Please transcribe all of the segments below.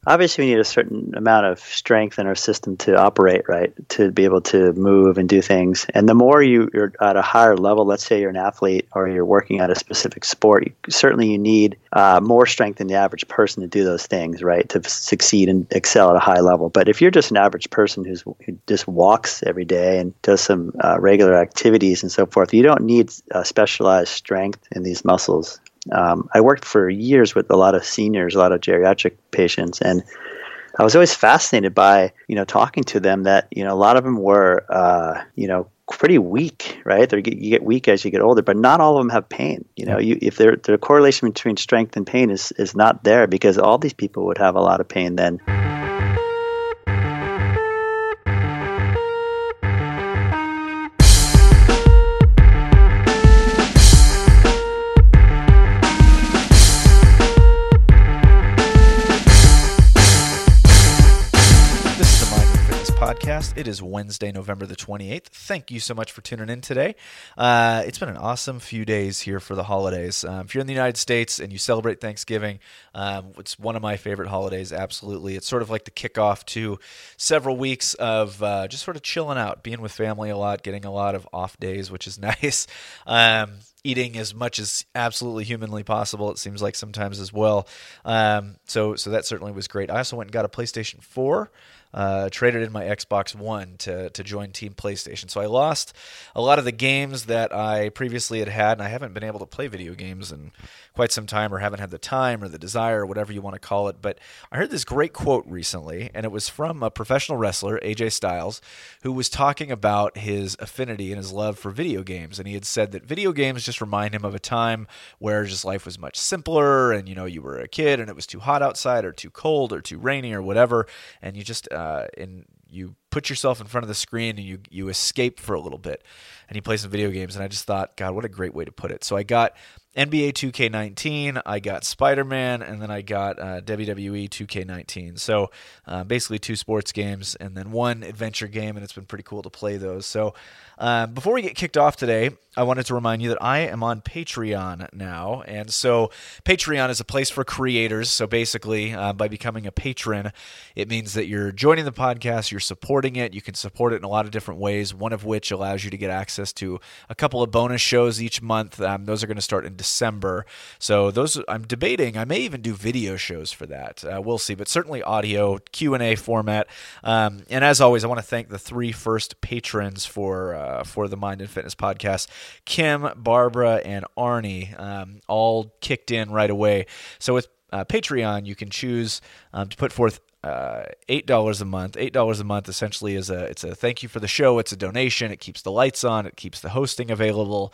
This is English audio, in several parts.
obviously we need a certain amount of strength in our system to operate, right? To be able to move and do things. And the more you're at a higher level, let's say you're an athlete or you're working at a specific sport, certainly you need more strength than the average person to do those things, right? To succeed and excel at a high level. But if you're just an average person who just walks every day and does some regular activities and so forth, you don't need specialized strength in these muscles. I worked for years with a lot of seniors, a lot of geriatric patients, and I was always fascinated by, talking to them that, a lot of them were, pretty weak, right? You get weak as you get older, but not all of them have pain. If the correlation between strength and pain is not there, because all these people would have a lot of pain then. It is Wednesday, November the 28th. Thank you so much for tuning in today. It's been an awesome few days here for the holidays. If you're in the United States and you celebrate Thanksgiving, it's one of my favorite holidays, absolutely. It's sort of like the kickoff to several weeks of just sort of chilling out, being with family a lot, getting a lot of off days, which is nice. Eating as much as absolutely humanly possible, it seems like sometimes as well. So that certainly was great. I also went and got a PlayStation 4. Traded in my Xbox One to join Team PlayStation. So I lost a lot of the games that I previously had, and I haven't been able to play video games in quite some time, or haven't had the time or the desire, or whatever you want to call it. But I heard this great quote recently, and it was from a professional wrestler, AJ Styles, who was talking about his affinity and his love for video games. And he had said that video games just remind him of a time where just life was much simpler, and you were a kid and it was too hot outside or too cold or too rainy or whatever, and you just you put yourself in front of the screen and you escape for a little bit, and you play some video games. And I just thought, God, what a great way to put it. So I got NBA 2K19, I got Spider-Man, and then I got WWE 2K19. So basically 2 sports games and then 1 adventure game, and it's been pretty cool to play those. So before we get kicked off today, I wanted to remind you that I am on Patreon now. And so Patreon is a place for creators. So basically, by becoming a patron, it means that you're joining the podcast, you're supporting it. You can support it in a lot of different ways, one of which allows you to get access to a couple of bonus shows each month. Those are going to start in December. So those, I'm debating, I may even do video shows for that. We'll see, but certainly audio, Q&A format. And as always, I want to thank the 3 first patrons for the Mind and Fitness podcast. Kim, Barbara, and Arnie all kicked in right away. So with Patreon, you can choose to put forth $8 a month. $8 a month essentially it's a thank you for the show. It's a donation. It keeps the lights on. It keeps the hosting available.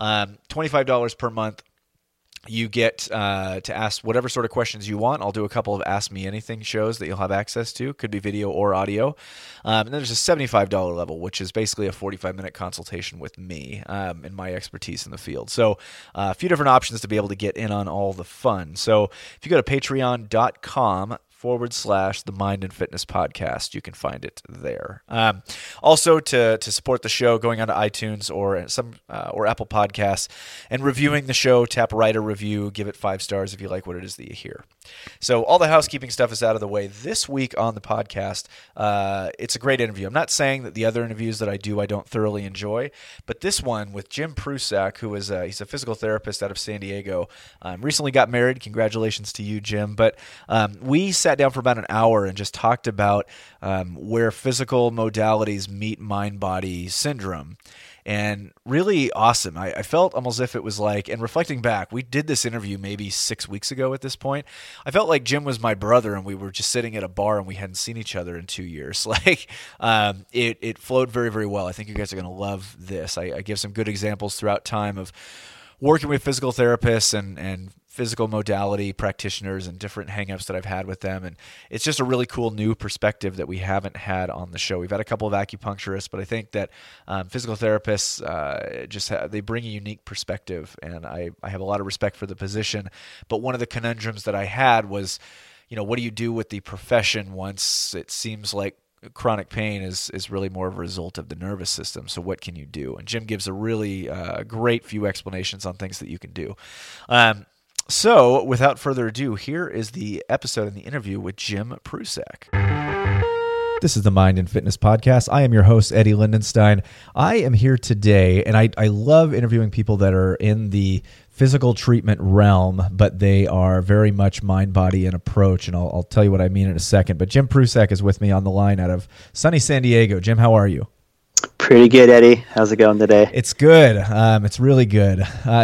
$25 per month. You get to ask whatever sort of questions you want. I'll do a couple of Ask Me Anything shows that you'll have access to. Could be video or audio. And then there's a $75 level, which is basically a 45-minute consultation with me and my expertise in the field. So a few different options to be able to get in on all the fun. So if you go to patreon.com/the Mind and Fitness podcast, you can find it there. Also, to support the show, going onto iTunes or Apple Podcasts and reviewing the show, tap write a review, give it 5 stars if you like what it is that you hear. So all the housekeeping stuff is out of the way. This week on the podcast, it's a great interview. I'm not saying that the other interviews that I do I don't thoroughly enjoy, but this one with Jim Prusak, who is he's a physical therapist out of San Diego, recently got married. Congratulations to you, Jim. But we sat down for about an hour and just talked about where physical modalities meet mind-body syndrome. And really awesome. I felt almost as if it was like, and reflecting back, we did this interview maybe 6 weeks ago at this point. I felt like Jim was my brother and we were just sitting at a bar and we hadn't seen each other in 2 years. Like it flowed very, very well. I think you guys are going to love this. I give some good examples throughout time of working with physical therapists and physical modality practitioners and different hangups that I've had with them. And it's just a really cool new perspective that we haven't had on the show. We've had a couple of acupuncturists, but I think that physical therapists they bring a unique perspective, and I have a lot of respect for the position. But one of the conundrums that I had was, what do you do with the profession once it seems like chronic pain is really more of a result of the nervous system? So what can you do? And Jim gives a really great few explanations on things that you can do. So, without further ado, here is the episode and the interview with Jim Prusak. This is the Mind and Fitness Podcast. I am your host, Eddie Lindenstein. I am here today, and I love interviewing people that are in the physical treatment realm, but they are very much mind, body, and approach, and I'll tell you what I mean in a second. But Jim Prusak is with me on the line out of sunny San Diego. Jim, how are you? Pretty good, Eddie. How's it going today? It's good. It's really good.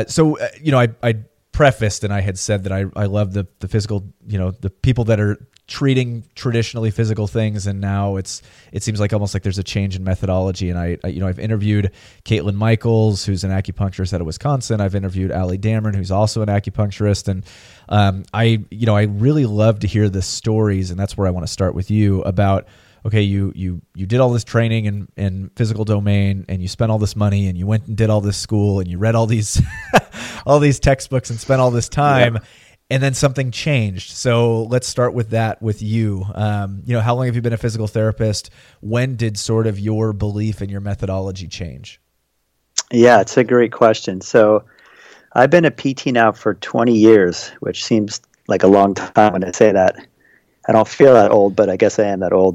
I prefaced and I had said that I love the physical, the people that are treating traditionally physical things, and now it seems like almost like there's a change in methodology. And I've interviewed Caitlin Michaels, who's an acupuncturist out of Wisconsin. I've interviewed Allie Dameron, who's also an acupuncturist, and I really love to hear the stories, and that's where I want to start with you about. Okay, you did all this training in physical domain, and you spent all this money, and you went and did all this school, and you read all these all these textbooks and spent all this time. Yeah. And then something changed. So let's start with that with you. How long have you been a physical therapist? When did sort of your belief and your methodology change? Yeah, it's a great question. So I've been a PT now for 20 years, which seems like a long time when I say that. I don't feel that old, but I guess I am that old.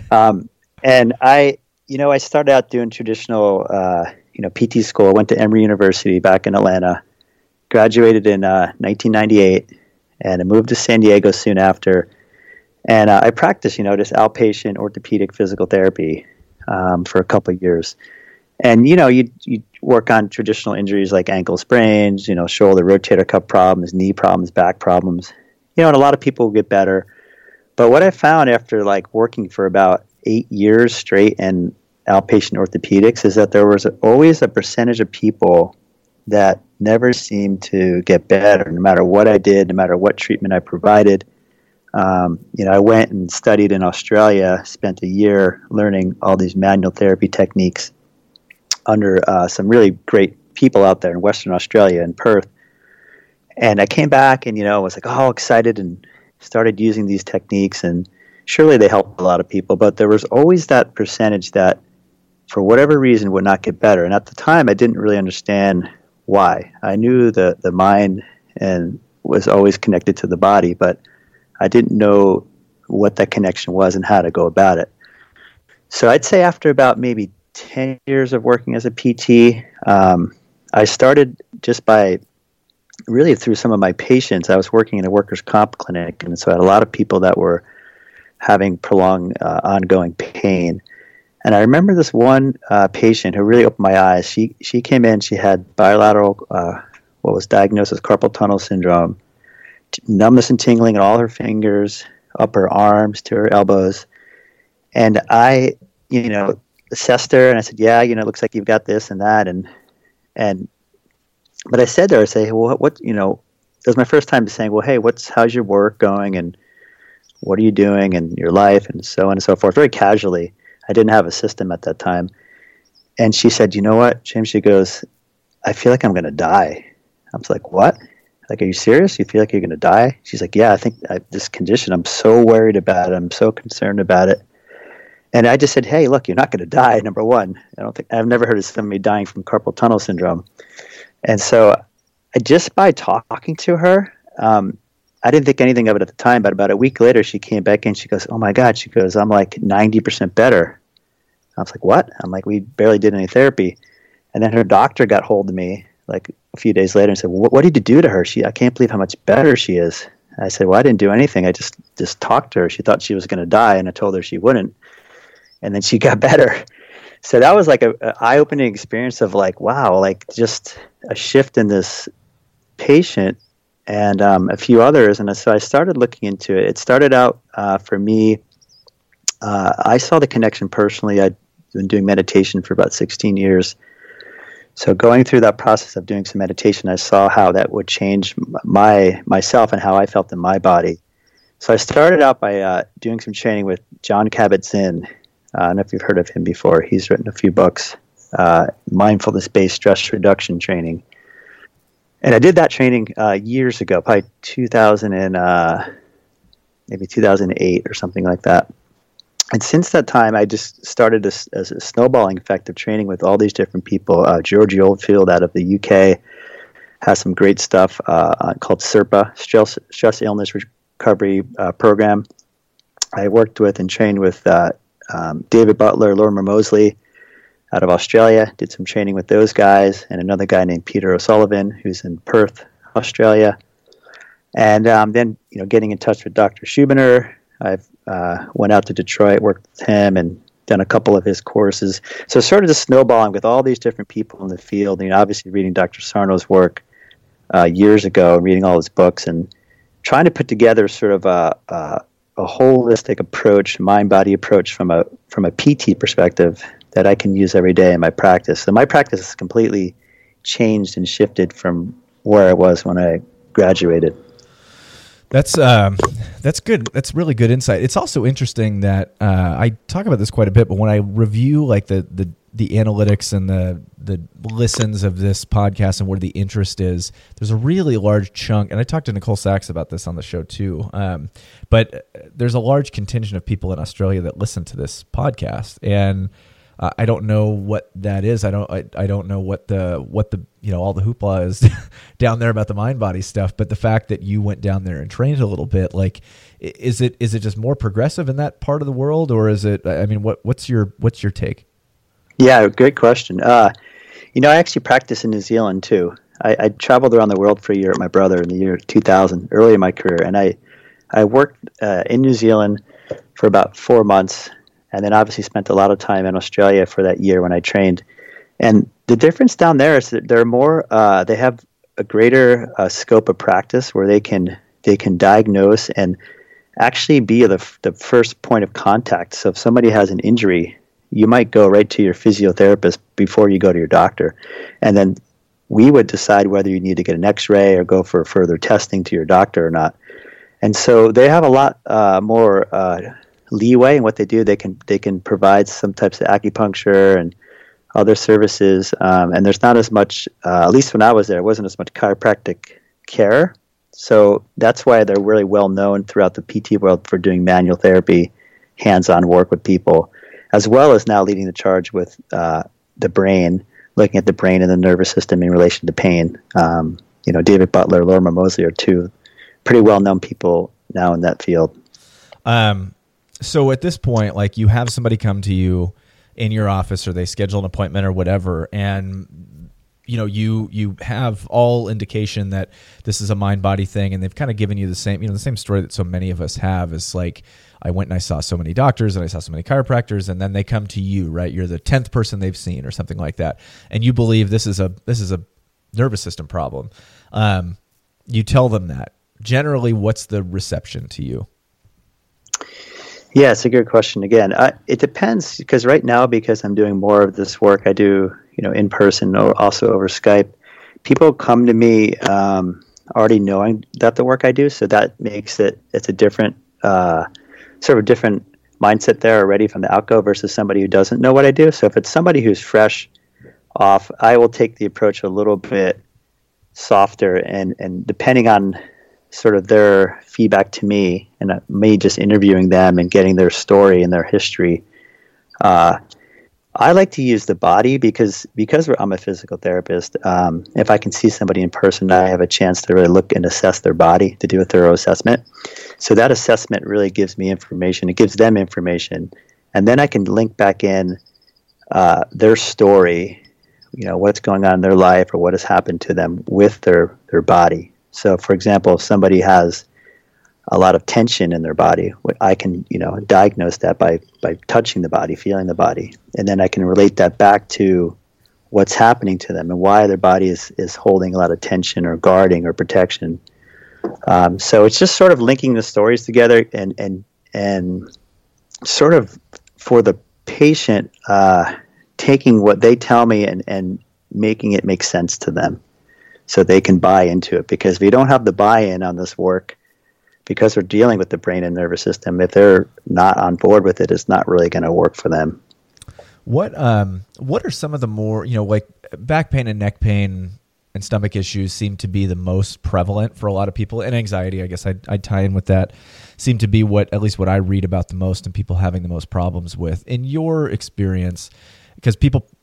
And I started out doing traditional, PT school. I went to Emory University back in Atlanta, graduated in 1998. And I moved to San Diego soon after. And I practiced, just outpatient orthopedic physical therapy for a couple of years. And, you work on traditional injuries like ankle sprains, shoulder rotator cuff problems, knee problems, back problems. And a lot of people get better. But what I found after working for about 8 years straight in outpatient orthopedics is that there was always a percentage of people that never seemed to get better, no matter what I did, no matter what treatment I provided. I went and studied in Australia, spent a year learning all these manual therapy techniques under some really great people out there in Western Australia, in Perth. And I came back and, was all excited and started using these techniques. And surely they helped a lot of people, but there was always that percentage that, for whatever reason, would not get better. And at the time, I didn't really understand why. I knew the mind and was always connected to the body, but I didn't know what that connection was and how to go about it. So I'd say after about maybe 10 years of working as a PT, I started just by really through some of my patients. I was working in a workers' comp clinic, and so I had a lot of people that were having prolonged ongoing pain. And I remember this one patient who really opened my eyes. She came in, she had bilateral, what was diagnosed as carpal tunnel syndrome, numbness and tingling in all her fingers, up her arms to her elbows. And I, assessed her, and I said, yeah, it looks like you've got this and that. But I said to her, I say, well, what, it was my first time saying, well, hey, how's your work going? And what are you doing in your life? And so on and so forth, very casually. I didn't have a system at that time. And she said, you know what, Jim? She goes, I feel like I'm going to die. I was like, what? Are you serious? You feel like you're going to die? She's like, yeah, I think this condition, I'm so worried about it. I'm so concerned about it. And I just said, hey, look, you're not going to die, number one. I've never heard of somebody dying from carpal tunnel syndrome. And so just by talking to her, I didn't think anything of it at the time, but about a week later, she came back in. She goes, oh my God. She goes, I'm like 90% better. I was like, what? I'm like, we barely did any therapy. And then her doctor got hold of me like a few days later and said, well, what did you do to her? I can't believe how much better she is. I said, well, I didn't do anything. I just talked to her. She thought she was going to die, and I told her she wouldn't. And then she got better. So that was like an eye-opening experience of wow, just a shift in this patient and a few others. And so I started looking into it. It started out for me, I saw the connection personally. I'd been doing meditation for about 16 years. So going through that process of doing some meditation, I saw how that would change myself and how I felt in my body. So I started out by doing some training with Jon Kabat-Zinn. I don't know if you've heard of him before. He's written a few books, mindfulness-based stress reduction training. And I did that training years ago, probably 2008 or something like that. And since that time, I just started as a snowballing effect of training with all these different people. Georgie Oldfield out of the UK, has some great stuff called SIRPA, Stress Illness Recovery Program. I worked with and trained with David Butler, Lorimer Moseley out of Australia, did some training with those guys, and another guy named Peter O'Sullivan, who's in Perth, Australia. And then, getting in touch with Dr. Schubiner, I've went out to Detroit, worked with him, and done a couple of his courses. So sort of just snowballing with all these different people in the field. Obviously reading Dr. Sarno's work years ago, reading all his books, and trying to put together sort of a holistic approach, mind-body approach from a PT perspective that I can use every day in my practice. So my practice has completely changed and shifted from where I was when I graduated. That's good. That's really good insight. It's also interesting that I talk about this quite a bit, but when I review like the analytics and the listens of this podcast and where the interest is, there's a really large chunk, and I talked to Nicole Sachs about this on the show too, but there's a large contingent of people in Australia that listen to this podcast, and I don't know what that is. I don't know what the all the hoopla is down there about the mind body stuff. But the fact that you went down there and trained a little bit, like, is it just more progressive in that part of the world, or is it? I mean, what's your take? Yeah, great question. I actually practice in New Zealand too. I traveled around the world for a year with my brother in the year 2000, early in my career, and I worked in New Zealand for about 4 months. And then obviously spent a lot of time in Australia for that year when I trained. And the difference down there is that they're more, they have a greater scope of practice where they can diagnose and actually be the first point of contact. So if somebody has an injury, you might go right to your physiotherapist before you go to your doctor. And then we would decide whether you need to get an x-ray or go for further testing to your doctor or not. And so they have a lot more leeway in what they do. They can provide some types of acupuncture and other services, and there's not as much, at least when I was there, wasn't as much chiropractic care. So that's why they're really well known throughout the PT world for doing manual therapy, hands-on work with people, as well as now leading the charge with the brain, looking at the brain and the nervous system in relation to pain. David Butler, Lorimer Moseley are two pretty well-known people now in that field. So at this point, like, you have somebody come to you in your office, or they schedule an appointment or whatever, and you have all indication that this is a mind-body thing, and they've kind of given you the same story that so many of us have, is like, I went and I saw so many doctors and I saw so many chiropractors, and then they come to you, right? You're the 10th person they've seen or something like that, and you believe this is a nervous system problem. You tell them that. Generally, what's the reception to you? Yeah, it's a good question. Again, it depends, because right now, because I'm doing more of this work, I do, in person or also over Skype. People come to me already knowing that the work I do, so that makes it's a different, sort of a different mindset there already from the outgo versus somebody who doesn't know what I do. So if it's somebody who's fresh off, I will take the approach a little bit softer, and depending on sort of their feedback to me, and me just interviewing them and getting their story and their history. I like to use the body because I'm a physical therapist. If I can see somebody in person, I have a chance to really look and assess their body, to do a thorough assessment. So that assessment really gives me information. It gives them information. And then I can link back in their story, what's going on in their life or what has happened to them with their body. So, for example, if somebody has a lot of tension in their body, I can, diagnose that by touching the body, feeling the body, and then I can relate that back to what's happening to them and why their body is holding a lot of tension or guarding or protection. So it's just sort of linking the stories together and sort of for the patient, taking what they tell me and making it make sense to them, so they can buy into it. Because if you don't have the buy-in on this work, because we're dealing with the brain and nervous system, if they're not on board with it, it's not really going to work for them. What are some of the more, like back pain and neck pain and stomach issues seem to be the most prevalent for a lot of people, and anxiety, I guess I'd tie in with that, seem to be at least what I read about the most and people having the most problems with. In your experience, because people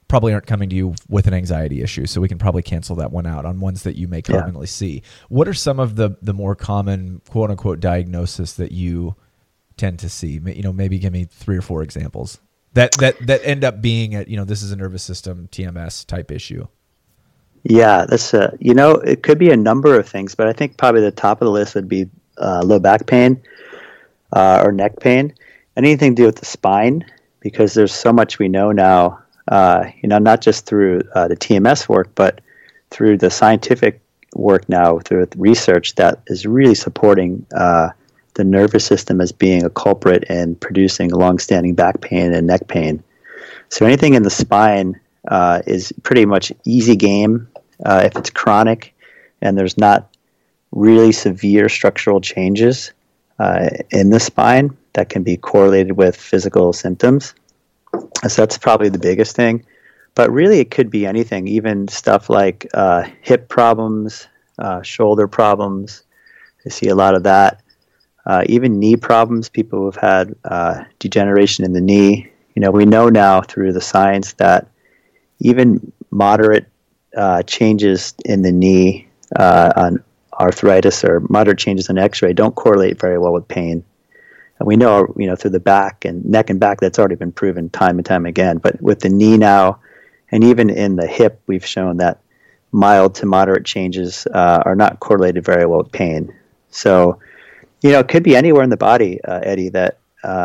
probably aren't coming to you with an anxiety issue, so we can probably cancel that one out on ones that you may commonly see. What are some of the more common quote unquote diagnosis that you tend to see? Maybe give me 3 or 4 examples that end up being this is a nervous system TMS type issue. Yeah, that's it could be a number of things, but I think probably the top of the list would be low back pain or neck pain, anything to do with the spine, because there's so much we know now. Not just through the TMS work, but through the scientific work now, through research that is really supporting the nervous system as being a culprit in producing long-standing back pain and neck pain. So anything in the spine is pretty much easy game if it's chronic and there's not really severe structural changes in the spine that can be correlated with physical symptoms. So that's probably the biggest thing. But really it could be anything, even stuff like hip problems, shoulder problems. I see a lot of that. Even knee problems, people who've had degeneration in the knee. We know now through the science that even moderate changes in the knee on arthritis or moderate changes in x-ray don't correlate very well with pain. And we know, through the back and neck and back, that's already been proven time and time again. But with the knee now, and even in the hip, we've shown that mild to moderate changes are not correlated very well with pain. So, it could be anywhere in the body, Eddie, that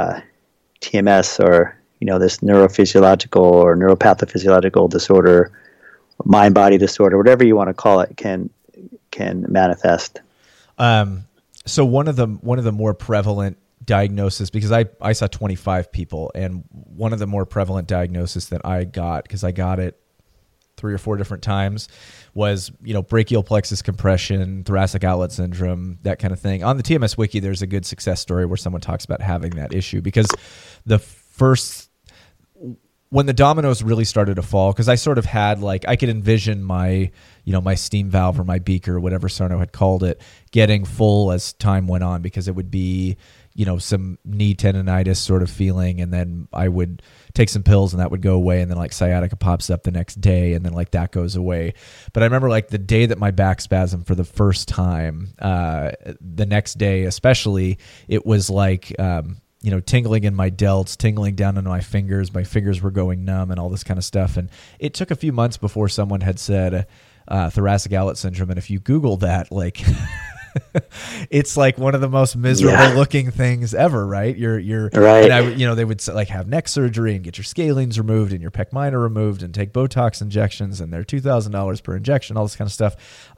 TMS or, this neurophysiological or neuropathophysiological disorder, mind-body disorder, whatever you want to call it, can manifest. So one of the more prevalent diagnosis, because I saw 25 people, and one of the more prevalent diagnosis that I got, because I got it 3 or 4 different times, was brachial plexus compression, thoracic outlet syndrome, that kind of thing. On the TMS wiki, there's a good success story where someone talks about having that issue, because when the dominoes really started to fall, because I sort of had I could envision my my steam valve or my beaker, whatever Sarno had called it, getting full as time went on, because it would be some knee tendonitis sort of feeling, and then I would take some pills and that would go away, and then sciatica pops up the next day, and then that goes away. But I remember the day that my back spasmed for the first time, the next day especially, it was tingling in my delts, tingling down into my fingers were going numb and all this kind of stuff. And it took a few months before someone had said thoracic outlet syndrome, and if you Google that, it's one of the most miserable looking things ever, right? You're right. And they would have neck surgery and get your scalenes removed and your pec minor removed and take Botox injections, and they're $2,000 per injection, all this kind of stuff.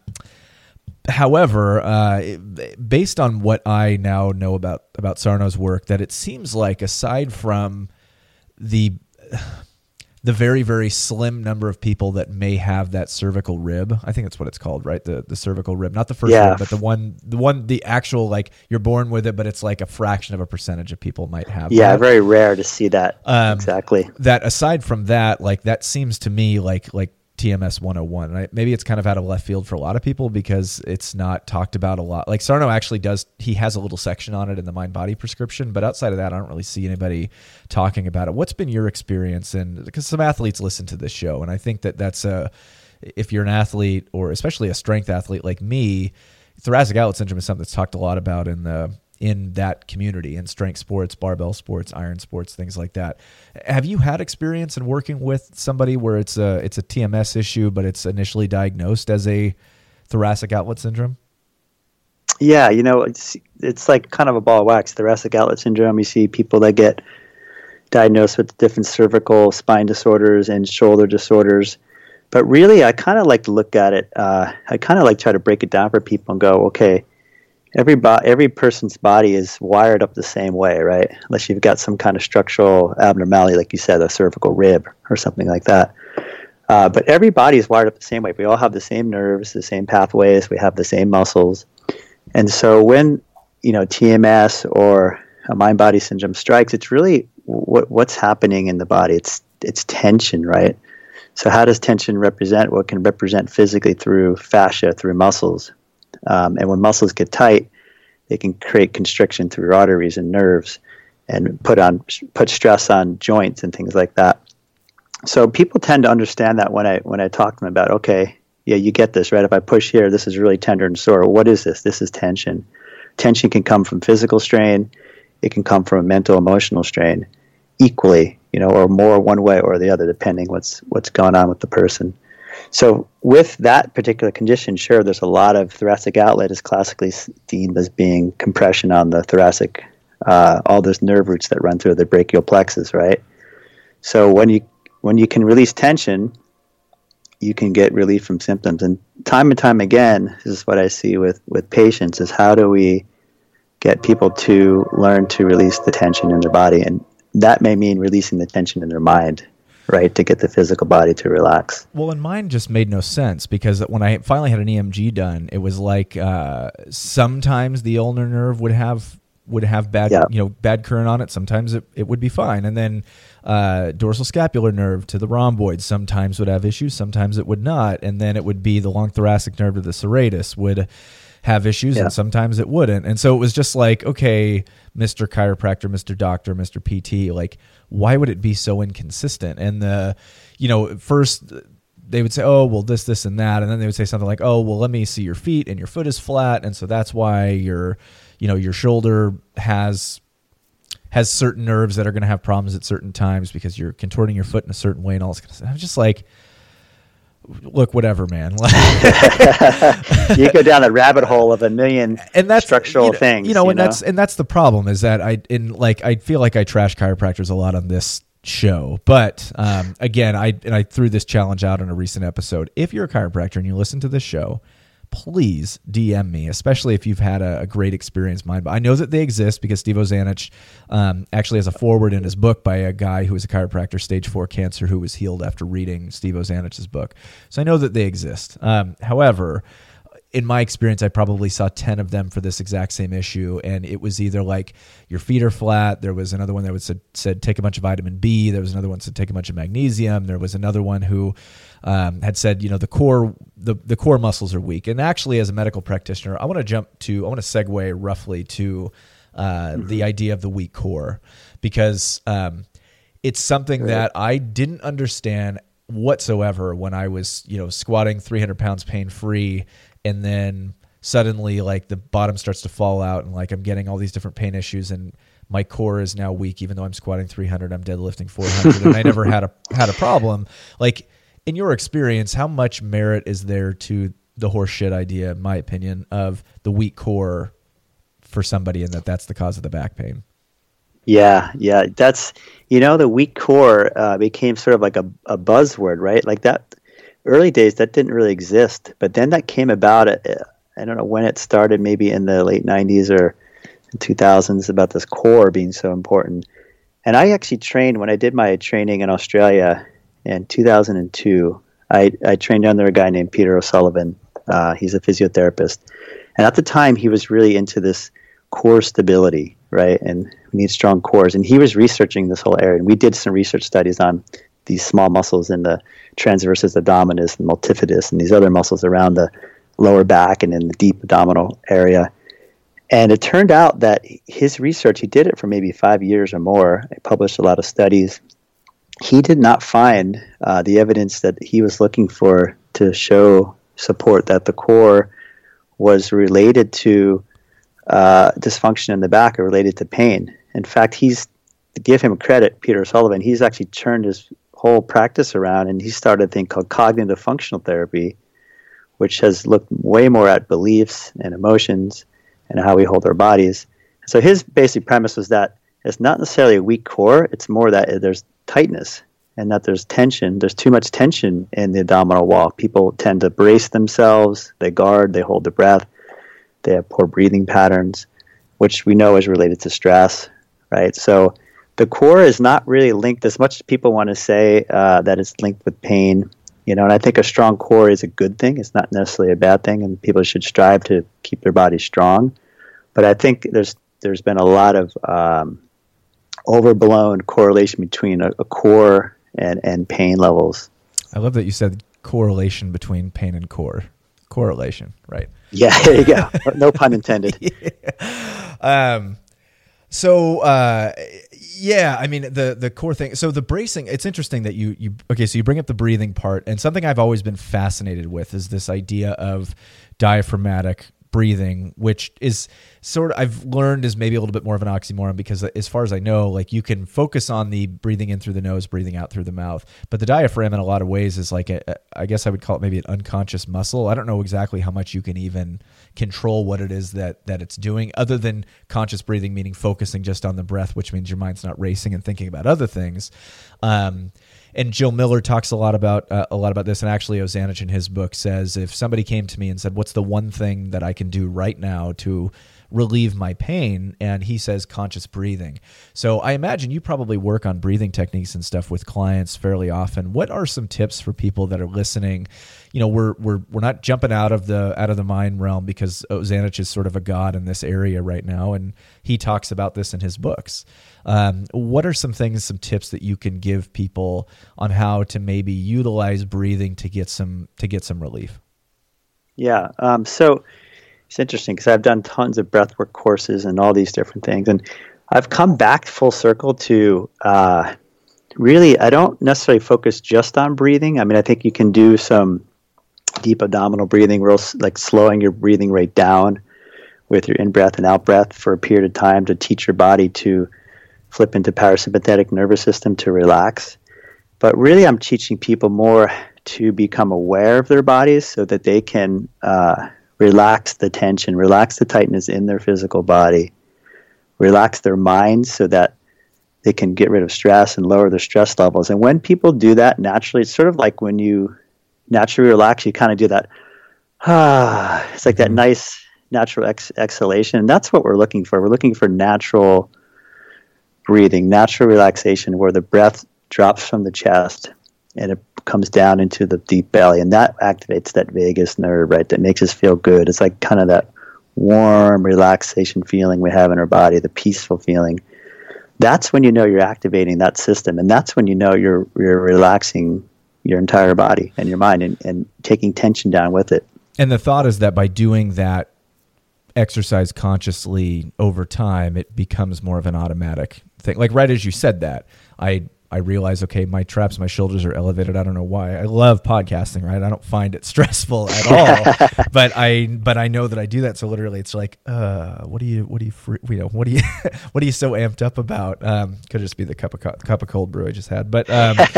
However, based on what I now know about Sarno's work, that it seems like, aside from the very, very slim number of people that may have that cervical rib, I think that's what it's called, right? The cervical rib, not the first rib, but the actual, you're born with it, but it's a fraction of a percentage of people might have. Yeah, very rare to see that. Exactly. That aside from that, that seems to me like TMS 101. Right? Maybe it's kind of out of left field for a lot of people because it's not talked about a lot. Sarno actually he has a little section on it in the Mind Body Prescription, but outside of that, I don't really see anybody talking about it. What's been your experience? And because some athletes listen to this show, and I think that's if you're an athlete, or especially a strength athlete like me, thoracic outlet syndrome is something that's talked a lot about in that community, in strength sports, barbell sports, iron sports, things like that. Have you had experience in working with somebody where it's a TMS issue, but it's initially diagnosed as a thoracic outlet syndrome? Yeah, it's kind of a ball of wax. Thoracic outlet syndrome, you see people that get diagnosed with different cervical spine disorders and shoulder disorders. But really, I kind of like to look at it. I kind of try to break it down for people and go, okay, every person's body is wired up the same way, right? Unless you've got some kind of structural abnormality, like you said, a cervical rib or something like that. But every body is wired up the same way. We all have the same nerves, the same pathways. We have the same muscles. And so when, TMS or a mind-body syndrome strikes, it's really what's happening in the body. It's tension, right? So how does tension represent? Well, it can represent physically through fascia, through muscles. And when muscles get tight, they can create constriction through arteries and nerves and put stress on joints and things like that. So people tend to understand that when I talk to them about, okay, yeah, you get this, right? If I push here, this is really tender and sore. What is this? This is tension. Tension can come from physical strain. It can come from a mental, emotional strain equally, or more one way or the other, depending what's going on with the person. So with that particular condition, sure, there's a lot of thoracic outlet is classically deemed as being compression on the thoracic, all those nerve roots that run through the brachial plexus, right? So when you can release tension, you can get relief from symptoms. And time again, this is what I see with patients, is how do we get people to learn to release the tension in their body? And that may mean releasing the tension in their mind, right, to get the physical body to relax. Well, and mine just made no sense, because when I finally had an EMG done, it was like sometimes the ulnar nerve would have bad, bad current on it. Sometimes it would be fine. And then dorsal scapular nerve to the rhomboid sometimes would have issues, sometimes it would not. And then it would be the long thoracic nerve to the serratus would have issues, and sometimes it wouldn't. And so it was just like, okay, Mr. Chiropractor, Mr. Doctor, Mr. PT, like, why would it be so inconsistent? And first they would say, oh, well, this, and that. And then they would say something like, oh, well, let me see your feet, and your foot is flat. And so that's why your shoulder has certain nerves that are going to have problems at certain times because you're contorting your foot in a certain way and all this kind of stuff. I'm just like, look, whatever, man. You go down the rabbit hole of a million structural things. And that's the problem, is that I feel like I trash chiropractors a lot on this show. But again, I threw this challenge out in a recent episode. If you're a chiropractor and you listen to this show, please DM me, especially if you've had a great experience. But I know that they exist because Steve Ozanich actually has a foreword in his book by a guy who was a chiropractor, stage 4 cancer, who was healed after reading Steve Ozanich's book. So I know that they exist. However, in my experience, I probably saw 10 of them for this exact same issue. And it was either like, your feet are flat. There was another one that said take a bunch of vitamin B. There was another one that said take a bunch of magnesium. There was another one who had said, the core muscles are weak. And actually, as a medical practitioner, I want to segue roughly to the idea of the weak core, because it's something that I didn't understand whatsoever when I was, squatting 300 pounds pain-free, and then suddenly, like, the bottom starts to fall out, and like I'm getting all these different pain issues, and my core is now weak. Even though I'm squatting 300, I'm deadlifting 400, and I never had a problem. Like, in your experience, how much merit is there to the horseshit idea, in my opinion, of the weak core for somebody, and that's the cause of the back pain? Yeah. That's, the weak core became sort of like a buzzword, right? Like that early days, that didn't really exist. But then that came about, I don't know when it started, maybe in the late 90s or 2000s, about this core being so important. And I actually trained, when I did my training in Australia in 2002, I trained under a guy named Peter O'Sullivan. He's a physiotherapist. And at the time, he was really into this core stability, right? And we need strong cores. And he was researching this whole area. And we did some research studies on these small muscles in the transversus abdominis and multifidus and these other muscles around the lower back and in the deep abdominal area. And it turned out that his research, he did it for maybe 5 years or more. He published a lot of studies. He did not find the evidence that he was looking for to support that the core was related to dysfunction in the back or related to pain. In fact, to give him credit, Peter Sullivan, he's actually turned his whole practice around, and he started a thing called cognitive functional therapy, which has looked way more at beliefs and emotions and how we hold our bodies. So his basic premise was that it's not necessarily a weak core, it's more that there's tightness and that there's tension. There's too much tension in the abdominal wall. People tend to brace themselves, they guard, they hold their breath, they have poor breathing patterns, which we know is related to stress, right? So the core is not really linked as much as people want to say that it's linked with pain, and I think a strong core is a good thing. It's not necessarily a bad thing, and people should strive to keep their body strong. But I think there's been a lot of overblown correlation between a core and pain levels. I love that you said correlation between pain and core. Correlation, right? Yeah, there you go. No pun intended. So Yeah, I mean the core thing. So the bracing, it's interesting that you okay. So you bring up the breathing part, and something I've always been fascinated with is this idea of diaphragmatic breathing, which is sort of, I've learned, is maybe a little bit more of an oxymoron, because as far as I know, like, you can focus on the breathing in through the nose, breathing out through the mouth, but the diaphragm in a lot of ways is like I guess I would call it maybe an unconscious muscle. I don't know exactly how much you can even control what it is that it's doing, other than conscious breathing, meaning focusing just on the breath, which means your mind's not racing and thinking about other things. And Jill Miller talks a lot about this, and actually Ozanich in his book says, if somebody came to me and said, what's the one thing that I can do right now to relieve my pain? And he says conscious breathing. So I imagine you probably work on breathing techniques and stuff with clients fairly often. What are some tips for people that are listening? You know, we're not jumping out of the mind realm, because Ozanich is sort of a god in this area right now, and he talks about this in his books. What are some things, some tips that you can give people on how to maybe utilize breathing to get some relief? Yeah. So it's interesting, because I've done tons of breathwork courses and all these different things, and I've come back full circle to really, I don't necessarily focus just on breathing. I mean, I think you can do some deep abdominal breathing, like slowing your breathing rate down with your in-breath and out-breath for a period of time to teach your body to flip into parasympathetic nervous system to relax. But really, I'm teaching people more to become aware of their bodies so that they can relax the tension, relax the tightness in their physical body, relax their minds so that they can get rid of stress and lower their stress levels. And when people do that naturally, it's sort of like when you naturally relax, you kind of do that, it's like that nice natural exhalation. And that's what we're looking for. We're looking for natural breathing, natural relaxation, where the breath drops from the chest and it comes down into the deep belly, and that activates that vagus nerve, right? That makes us feel good. It's like kind of that warm relaxation feeling we have in our body, the peaceful feeling. That's when you know you're activating that system, and that's when you know you're relaxing your entire body and your mind and taking tension down with it. And the thought is that by doing that exercise consciously over time, it becomes more of an automatic thing. Like right as you said that, I realize, okay, my shoulders are elevated. I don't know why. I love podcasting, right? I don't find it stressful at all, but I know that I do that. So literally, it's like, what are you so amped up about? Could just be the cup of cold brew I just had, but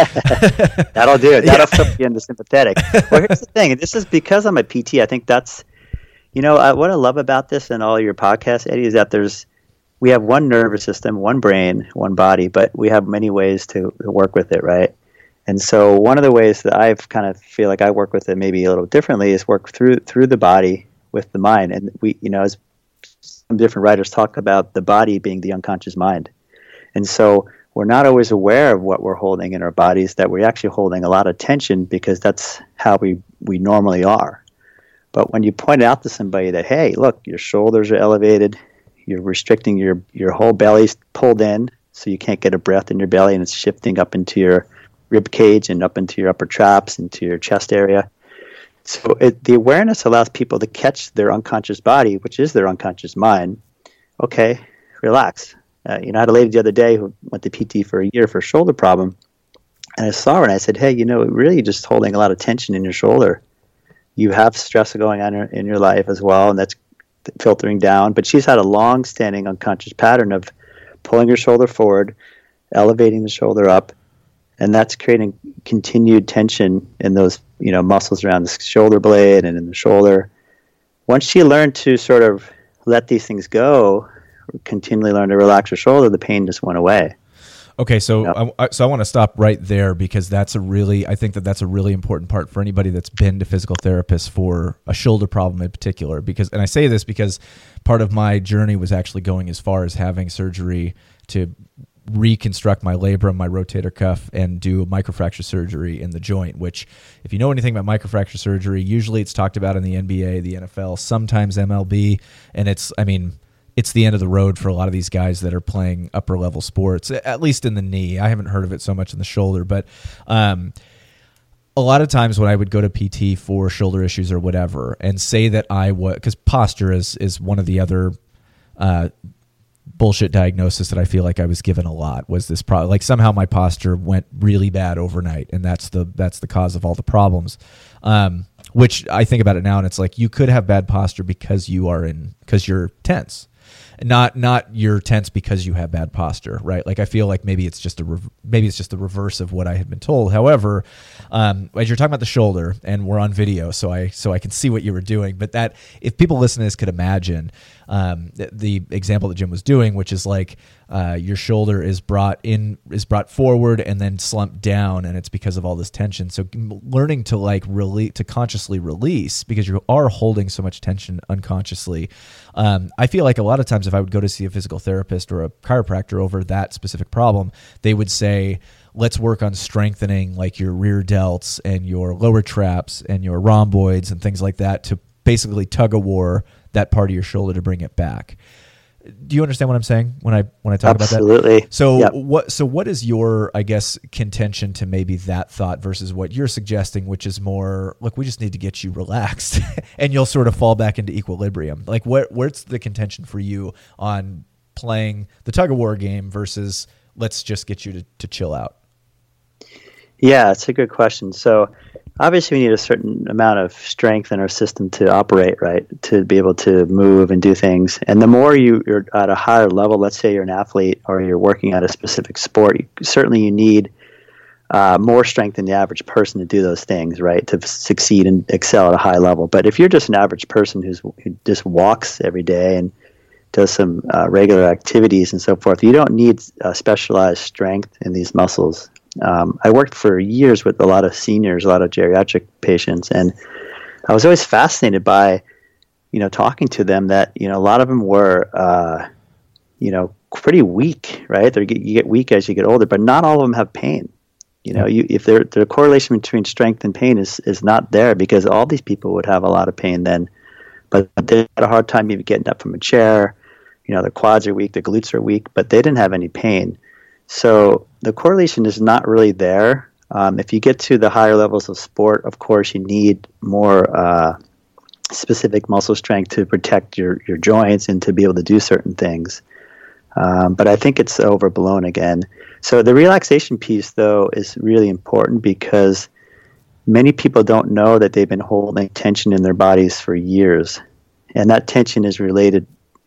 that'll do it. That'll flip you into sympathetic. Well, here's the thing, and this is because I'm a PT. I think that's, what I love about this and all your podcasts, Eddie, is that we have one nervous system, one brain, one body, but we have many ways to work with it, right? And so one of the ways that I've kind of feel like I work with it maybe a little differently is work through the body with the mind. And we, as some different writers talk about the body being the unconscious mind. And so we're not always aware of what we're holding in our bodies, that we're actually holding a lot of tension because that's how we normally are. But when you point out to somebody that, hey, look, your shoulders are elevated, you're restricting your whole belly's pulled in, so you can't get a breath in your belly, and it's shifting up into your rib cage and up into your upper traps, into your chest area. So the awareness allows people to catch their unconscious body, which is their unconscious mind. Okay, relax. I had a lady the other day who went to PT for a year for a shoulder problem, and I saw her and I said, hey, really just holding a lot of tension in your shoulder. You have stress going on in your life as well, and that's filtering down, but she's had a long-standing unconscious pattern of pulling her shoulder forward, elevating the shoulder up, and that's creating continued tension in those muscles around the shoulder blade and in the shoulder. Once she learned to sort of let these things go, continually learn to relax her shoulder, the pain just went away. Okay, so I want to stop right there, because I think that's a really important part for anybody that's been to physical therapists for a shoulder problem in particular. And I say this because part of my journey was actually going as far as having surgery to reconstruct my labrum, my rotator cuff, and do microfracture surgery in the joint, which, if you know anything about microfracture surgery, usually it's talked about in the NBA, the NFL, sometimes MLB, and it's the end of the road for a lot of these guys that are playing upper level sports, at least in the knee. I haven't heard of it so much in the shoulder, but a lot of times when I would go to PT for shoulder issues or whatever, and say that because posture is one of the other bullshit diagnosis that I feel like I was given a lot was this like somehow my posture went really bad overnight, and that's the cause of all the problems. Which I think about it now, and it's like you could have bad posture because you're tense. Not you're tense because you have bad posture, right? Like I feel like maybe it's just the reverse of what I had been told. However, as you're talking about the shoulder, and we're on video, so I can see what you were doing. But that if people listening to this could imagine the example that Jim was doing, which is like your shoulder is brought forward and then slumped down, and it's because of all this tension. So learning to consciously release, because you are holding so much tension unconsciously. I feel like a lot of times if I would go to see a physical therapist or a chiropractor over that specific problem, they would say, let's work on strengthening like your rear delts and your lower traps and your rhomboids and things like that to basically tug of war that part of your shoulder to bring it back. Do you understand what I'm saying when I talk about that? Absolutely. So yep. What is your, I guess, contention to maybe that thought versus what you're suggesting, which is more, look, we just need to get you relaxed and you'll sort of fall back into equilibrium. Like where's the contention for you on playing the tug of war game versus let's just get you to chill out? Yeah, it's a good question. So obviously we need a certain amount of strength in our system to operate, right, to be able to move and do things. And the more you're at a higher level, let's say you're an athlete or you're working at a specific sport, you need more strength than the average person to do those things, right, to succeed and excel at a high level. But if you're just an average person who just walks every day and does some regular activities and so forth, you don't need specialized strength in these muscles. I worked for years with a lot of seniors, a lot of geriatric patients, and I was always fascinated by, talking to them that, a lot of them were, pretty weak, right? You get weak as you get older, but not all of them have pain. If the correlation between strength and pain is not there, because all these people would have a lot of pain then, but they had a hard time even getting up from a chair. Their quads are weak, their glutes are weak, but they didn't have any pain. So the correlation is not really there. If you get to the higher levels of sport, of course, you need more specific muscle strength to protect your joints and to be able to do certain things. But I think it's overblown again. So the relaxation piece, though, is really important because many people don't know that they've been holding tension in their bodies for years. And that tension is related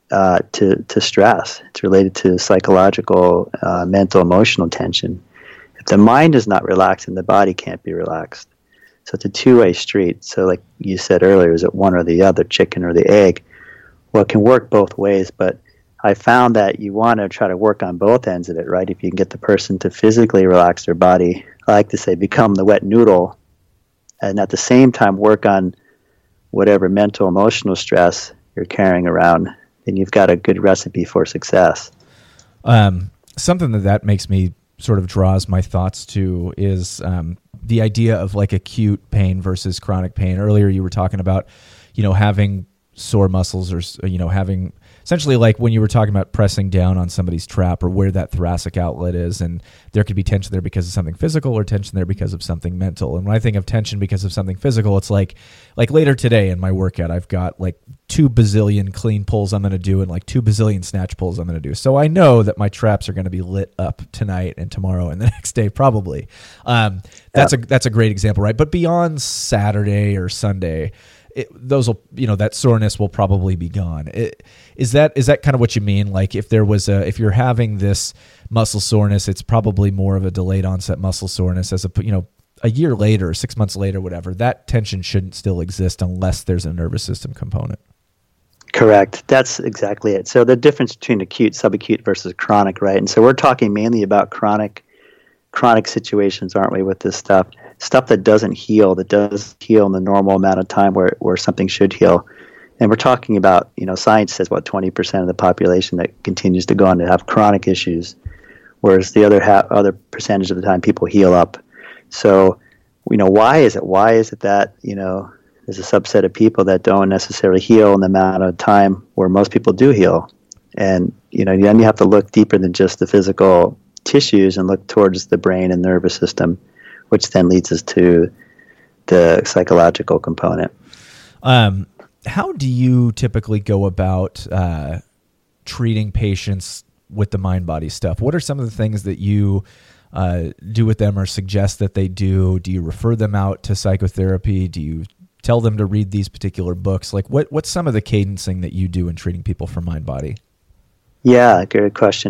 to stress. It's related to psychological, mental, emotional tension. If the mind is not relaxed, then the body can't be relaxed. So it's a two-way street. So like you said earlier, is it one or the other, chicken or the egg? Well, it can work both ways, but I found that you want to try to work on both ends of it, right? If you can get the person to physically relax their body, I like to say become the wet noodle, and at the same time work on whatever mental, emotional stress you're carrying around, then you've got a good recipe for success. Something that makes me sort of draws my thoughts to is the idea of like acute pain versus chronic pain. Earlier you were talking about, having sore muscles or, having essentially like when you were talking about pressing down on somebody's trap or where that thoracic outlet is, and there could be tension there because of something physical or tension there because of something mental. And when I think of tension because of something physical, it's like later today in my workout, I've got like 2 bazillion clean pulls I'm going to do and like 2 bazillion snatch pulls I'm going to do. So I know that my traps are going to be lit up tonight and tomorrow and the next day probably. That's a great example, right? But beyond Saturday or Sunday, that soreness will probably be gone. Is that kind of what you mean? Like if you're having this muscle soreness, it's probably more of a delayed onset muscle soreness as a year later, 6 months later, whatever, that tension shouldn't still exist unless there's a nervous system component. Correct. That's exactly it. So the difference between acute, subacute versus chronic, right? And so we're talking mainly about chronic situations, aren't we, with this stuff that doesn't heal, that does heal in the normal amount of time where something should heal. And we're talking about, science says 20% of the population that continues to go on to have chronic issues, whereas the other percentage of the time people heal up. So, why is it? Why is it that, there's a subset of people that don't necessarily heal in the amount of time where most people do heal? And, then you have to look deeper than just the physical tissues and look towards the brain and nervous system, which then leads us to the psychological component. How do you typically go about treating patients with the mind body stuff? What are some of the things that you do with them or suggest that they do? Do you refer them out to psychotherapy? Do you tell them to read these particular books? Like what's some of the cadencing that you do in treating people for mind body? Yeah, good question.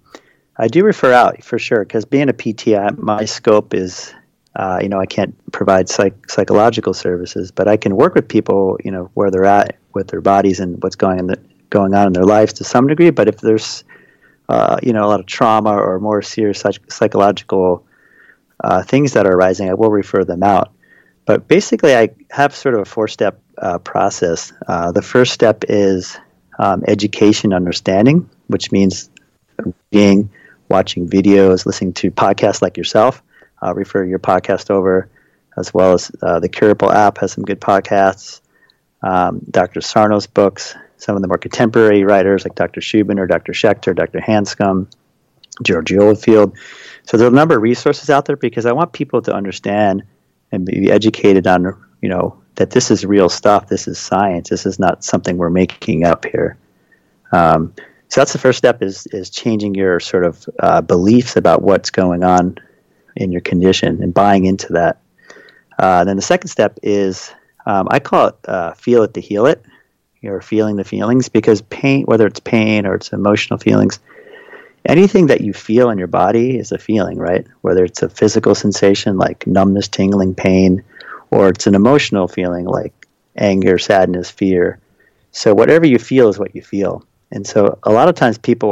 I do refer out for sure, because being a PT, my scope is, I can't provide psychological services, but I can work with people, where they're at with their bodies and what's going on in their lives to some degree. But if there's, a lot of trauma or more serious psychological things that are arising, I will refer them out. But basically, I have sort of a 4-step process. The first step is education, understanding, which means reading, watching videos, listening to podcasts like yourself. Refer your podcast over, as well as the Curable app has some good podcasts. Dr. Sarno's books, some of the more contemporary writers like Dr. Shubin or Dr. Schechter, Dr. Hanscom, George Oldfield. So there are a number of resources out there, because I want people to understand and be educated on, that this is real stuff. This is science. This is not something we're making up here. So that's the first step, is changing your sort of beliefs about what's going on in your condition and buying into that. Then the second step is, I call it feel it to heal it. You're feeling the feelings, because pain, whether it's pain or it's emotional feelings, anything that you feel in your body is a feeling, right? Whether it's a physical sensation like numbness, tingling, pain, or it's an emotional feeling like anger, sadness, fear. So whatever you feel is what you feel. And so a lot of times people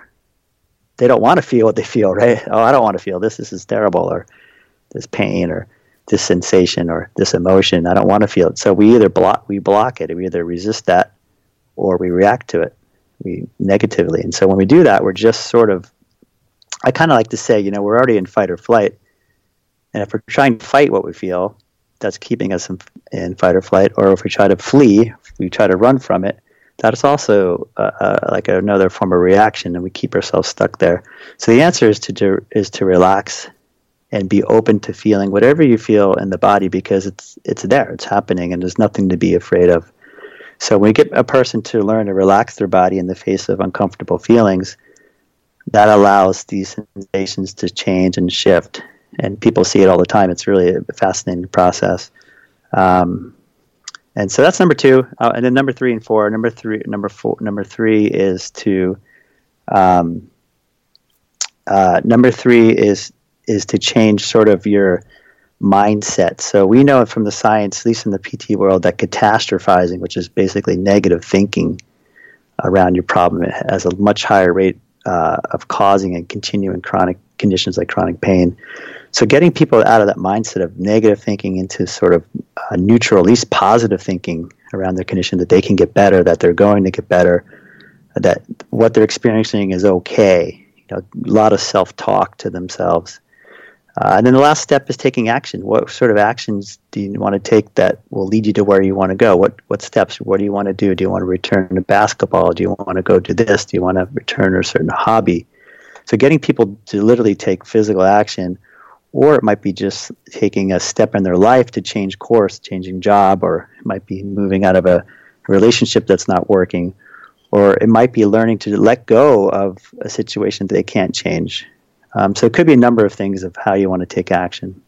they don't want to feel what they feel, right? Oh, I don't want to feel this. This is terrible, or this pain, or this sensation, or this emotion. I don't want to feel it. So we either block it, we either resist that, or we react to it negatively. And so when we do that, we're just sort of, I kind of like to say, we're already in fight or flight. And if we're trying to fight what we feel, that's keeping us in fight or flight. Or if we try to flee, if we try to run from it, that is also like another form of reaction, and we keep ourselves stuck there. So the answer is to relax and be open to feeling whatever you feel in the body, because it's there, it's happening, and there's nothing to be afraid of. So when we get a person to learn to relax their body in the face of uncomfortable feelings, that allows these sensations to change and shift. And people see it all the time. It's really a fascinating process. And so that's number 2. And then number 3 and 4. Number 3 is to to change sort of your mindset. So we know from the science, at least in the PT world, that catastrophizing, which is basically negative thinking around your problem, has a much higher rate of causing and continuing chronic conditions like chronic pain. So getting people out of that mindset of negative thinking into sort of neutral, at least positive thinking around their condition, that they can get better, that they're going to get better, that what they're experiencing is okay. A lot of self-talk to themselves. And then the last step is taking action. What sort of actions do you want to take that will lead you to where you want to go? What steps? What do you want to do? Do you want to return to basketball? Do you want to go do this? Do you want to return to a certain hobby? So getting people to literally take physical action, or it might be just taking a step in their life to change course, changing job, or it might be moving out of a relationship that's not working, or it might be learning to let go of a situation that they can't change. So it could be a number of things of how you want to take action.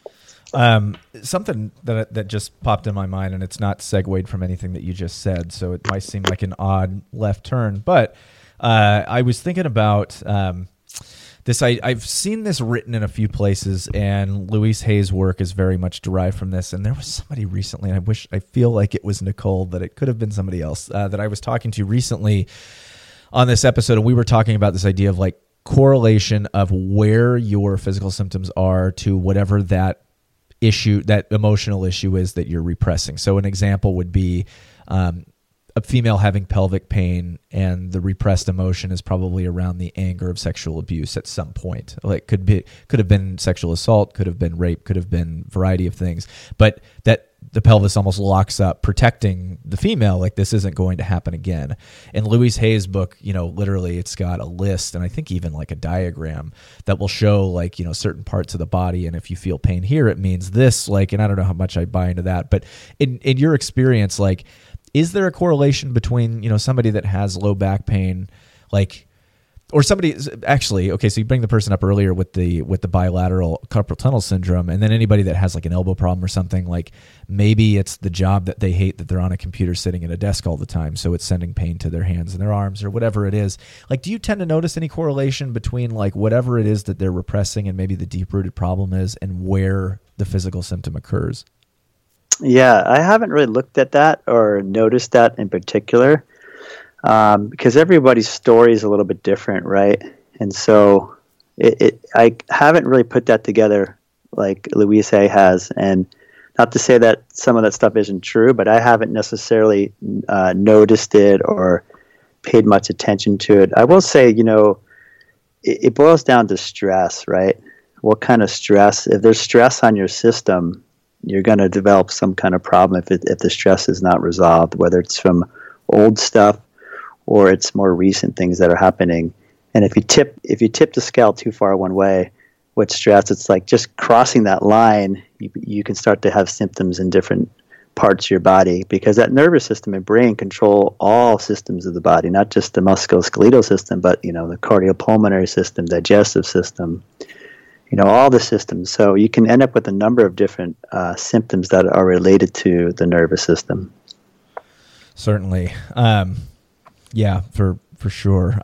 Something that just popped in my mind, and it's not segued from anything that you just said, so it might seem like an odd left turn, but I was thinking about this. I've seen this written in a few places, and Louise Hay's work is very much derived from this. And there was somebody recently, and I feel like it was Nicole, but it could have been somebody else that I was talking to recently on this episode, and we were talking about this idea of like correlation of where your physical symptoms are to whatever that issue, that emotional issue is that you're repressing. So an example would be a female having pelvic pain, and the repressed emotion is probably around the anger of sexual abuse at some point. Like could have been sexual assault, could have been rape, could have been a variety of things, but that the pelvis almost locks up, protecting the female, like this isn't going to happen again. In Louise Hay's book, literally it's got a list, and I think even like a diagram that will show like, certain parts of the body. And if you feel pain here, it means this, like, and I don't know how much I buy into that, but in your experience, like, is there a correlation between, somebody that has low back pain, or somebody actually, okay, so you bring the person up earlier with the bilateral carpal tunnel syndrome, and then anybody that has like an elbow problem or something, like maybe it's the job that they hate, that they're on a computer sitting at a desk all the time, so it's sending pain to their hands and their arms or whatever it is. Like, do you tend to notice any correlation between like whatever it is that they're repressing and maybe the deep-rooted problem is and where the physical symptom occurs? Yeah, I haven't really looked at that or noticed that in particular. Because everybody's story is a little bit different, right? And so I haven't really put that together like Louise Hay has. And not to say that some of that stuff isn't true, but I haven't necessarily noticed it or paid much attention to it. I will say, it boils down to stress, right? What kind of stress? If there's stress on your system, you're going to develop some kind of problem if the stress is not resolved, whether it's from old stuff or it's more recent things that are happening. And if you tip the scale too far one way with stress, it's like just crossing that line, you can start to have symptoms in different parts of your body, because that nervous system and brain control all systems of the body, not just the musculoskeletal system, but the cardiopulmonary system, digestive system, all the systems. So you can end up with a number of different symptoms that are related to the nervous system. Certainly. Yeah, for sure.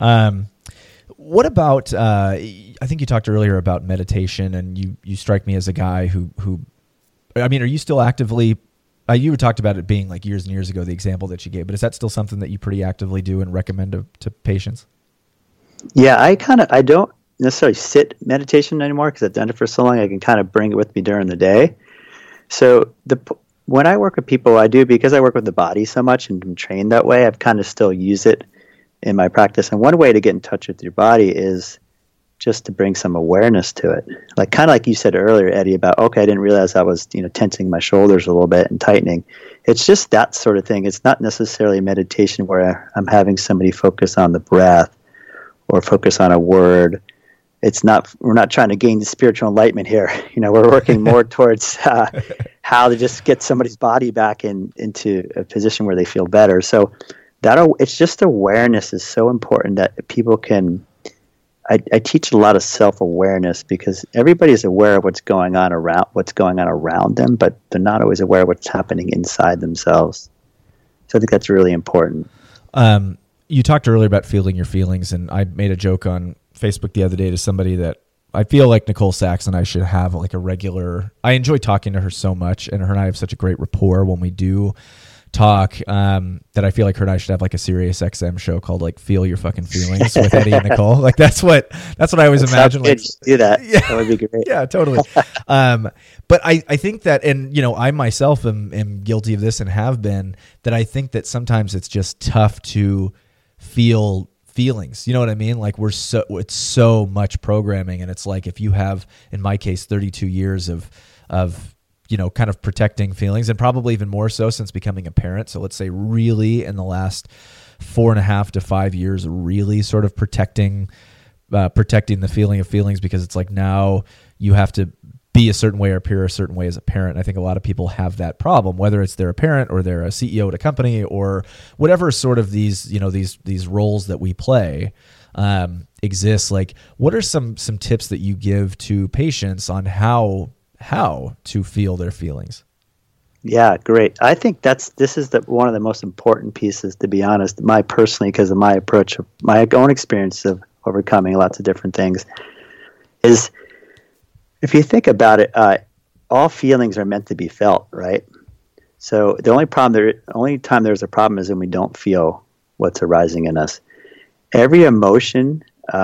What about, I think you talked earlier about meditation, and you strike me as a guy who, are you still actively, you talked about it being like years and years ago, the example that you gave, but is that still something that you pretty actively do and recommend to patients? Yeah, I don't necessarily sit meditation anymore because I've done it for so long. I can kind of bring it with me during the day. So when I work with people, I do, because I work with the body so much and I'm trained that way, I've kind of still use it in my practice. And one way to get in touch with your body is just to bring some awareness to it. Kind of like you said earlier, Eddie, about, okay, I didn't realize I was, tensing my shoulders a little bit and tightening. It's just that sort of thing. It's not necessarily meditation where I'm having somebody focus on the breath or focus on a word. We're not trying to gain the spiritual enlightenment here. We're working more towards how to just get somebody's body back into a position where they feel better. So it's just awareness is so important that people can. I teach a lot of self-awareness, because everybody is aware of what's going on around them, but they're not always aware of what's happening inside themselves. So I think that's really important. You talked earlier about feeling your feelings, and I made a joke on Facebook the other day to somebody that I feel like Nicole Sachs and I should have like a regular. I enjoy talking to her so much, and her and I have such a great rapport when we do talk, that I feel like her and I should have like a Sirius XM show called like Feel Your Fucking Feelings with Eddie and Nicole. Like that's what I always imagine. Like, do that. Yeah, that would be great. Yeah, totally. But I think that, and I myself am guilty of this and have been, that I think that sometimes it's just tough to feel feelings. You know what I mean? Like it's so much programming, and it's like if you have, in my case, 32 years of kind of protecting feelings, and probably even more so since becoming a parent. So let's say really in the last 4.5 to 5 years, really sort of protecting the feeling of feelings, because it's like now you have to be a certain way or appear a certain way as a parent. I think a lot of people have that problem, whether it's they're a parent or they're a CEO at a company or whatever sort of these roles that we play exists. Like, what are some tips that you give to patients on how to feel their feelings? Yeah, great. I think this is one of the most important pieces, to be honest, personally, because of my approach, my own experience of overcoming lots of different things, is if you think about it, all feelings are meant to be felt, right? So the only time there's a problem is when we don't feel what's arising in us. Every emotion,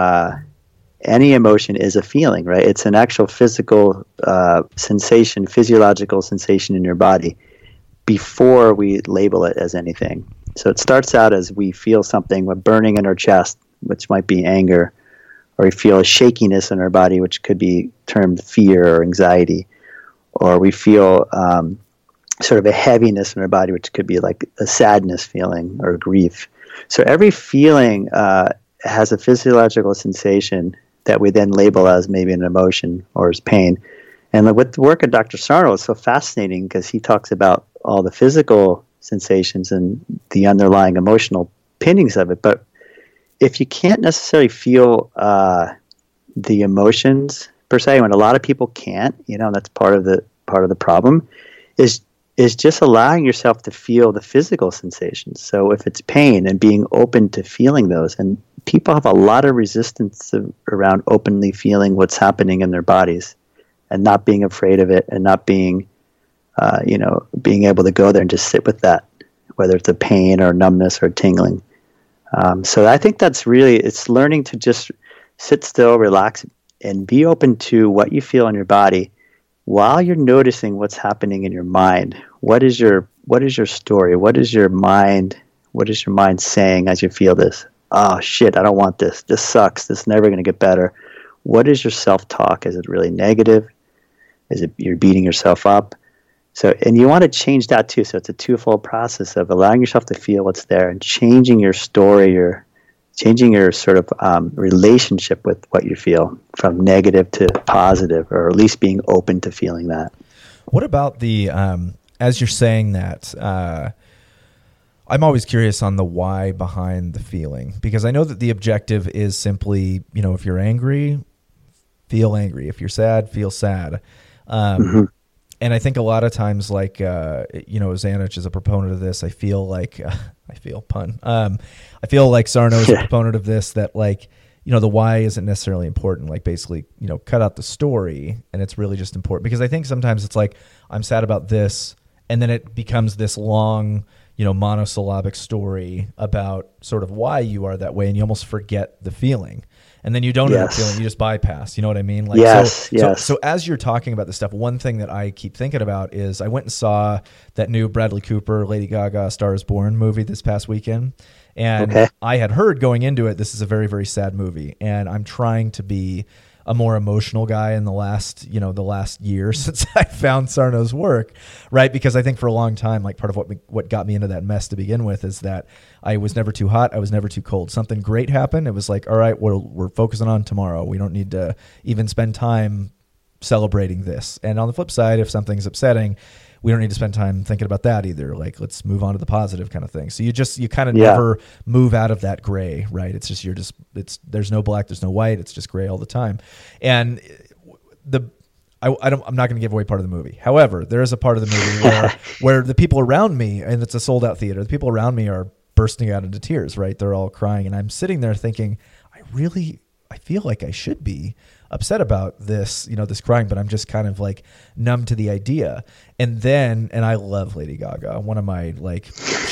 any emotion is a feeling, right? It's an actual physical sensation, physiological sensation in your body before we label it as anything. So it starts out as we feel something, a burning in our chest, which might be anger, or we feel a shakiness in our body, which could be termed fear or anxiety, or we feel sort of a heaviness in our body, which could be like a sadness feeling or grief. So every feeling has a physiological sensation that we then label as maybe an emotion or as pain. And with the work of Dr. Sarno, it's so fascinating because he talks about all the physical sensations and the underlying emotional pinnings of it. But if you can't necessarily feel the emotions per se, when a lot of people can't, that's part of the problem, is just allowing yourself to feel the physical sensations. So if it's pain, and being open to feeling those, and people have a lot of resistance around openly feeling what's happening in their bodies, and not being afraid of it, and not being, being able to go there and just sit with that, whether it's a pain or numbness or tingling. So I think that's really, it's learning to just sit still, relax, and be open to what you feel in your body while you're noticing what's happening in your mind. What is your story? What is your mind saying as you feel this? Oh shit, I don't want this. This sucks. This is never going to get better. What is your self-talk? Is it really negative? Is it you're beating yourself up? So, and you want to change that too. So it's a twofold process of allowing yourself to feel what's there and changing your story, changing your sort of relationship with what you feel from negative to positive, or at least being open to feeling that. What about the, as you're saying that, I'm always curious on the why behind the feeling, because I know that the objective is simply, if you're angry, feel angry. If you're sad, feel sad. And I think a lot of times, like, Zanich is a proponent of this. I feel like, I feel Sarno is a proponent of this, that like, the why isn't necessarily important. Like basically, cut out the story, and it's really just important, because I think sometimes it's like, I'm sad about this, and then it becomes this long, monosyllabic story about sort of why you are that way, and you almost forget the feeling. And then you don't end up feeling, you just bypass. You know what I mean? Like, yes. So as you're talking about this stuff, one thing that I keep thinking about is I went and saw that new Bradley Cooper, Lady Gaga, A Star is Born movie this past weekend. And I had heard going into it, this is a very, very sad movie. And I'm trying to be a more emotional guy in the last year since I found Sarno's work, right? Because I think for a long time, like part of what got me into that mess to begin with is that I was never too hot, I was never too cold. Something great happened, it was like, all right, we're focusing on tomorrow. We don't need to even spend time celebrating this. And on the flip side, if something's upsetting, we don't need to spend time thinking about that either. Like, let's move on to the positive kind of thing. So you kind of never move out of that gray, right? It's just, there's no black, there's no white. It's just gray all the time. And I'm not going to give away part of the movie. However, there is a part of the movie where the people around me, and it's a sold out theater, the people around me are bursting out into tears, right? They're all crying. And I'm sitting there thinking, I feel like I should be upset about this, this crying, but I'm just kind of like numb to the idea. And I love Lady Gaga. One of my, like,